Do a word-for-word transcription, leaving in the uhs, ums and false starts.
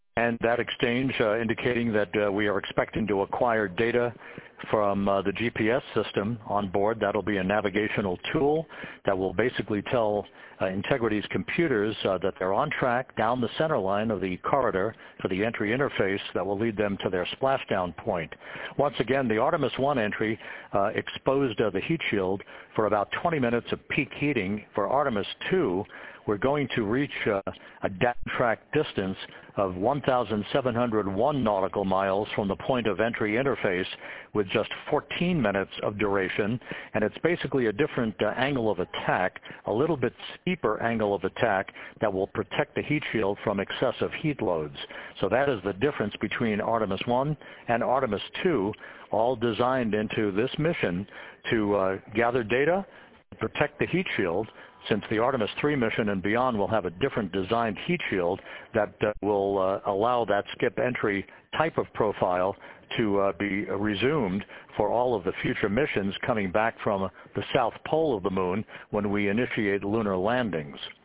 And that exchange uh, indicating that uh, we are expecting to acquire data from uh, the G P S system on board. That'll be a navigational tool that will basically tell uh, Integrity's computers uh, that they're on track down the center line of the corridor for the entry interface that will lead them to their splashdown point. Once again, the Artemis one entry uh, exposed uh, the heat shield for about twenty minutes of peak heating. For Artemis two, we're going to reach uh, a downtrack distance of one thousand seven hundred one nautical miles from the point of entry interface with just fourteen minutes of duration. And it's basically a different uh, angle of attack, a little bit steeper angle of attack that will protect the heat shield from excessive heat loads. So that is the difference between Artemis one and Artemis two, all designed into this mission to uh, gather data, protect the heat shield, since the Artemis three mission and beyond will have a different designed heat shield that uh, will uh, allow that skip entry type of profile to uh, be resumed for all of the future missions coming back from the south pole of the moon when we initiate lunar landings.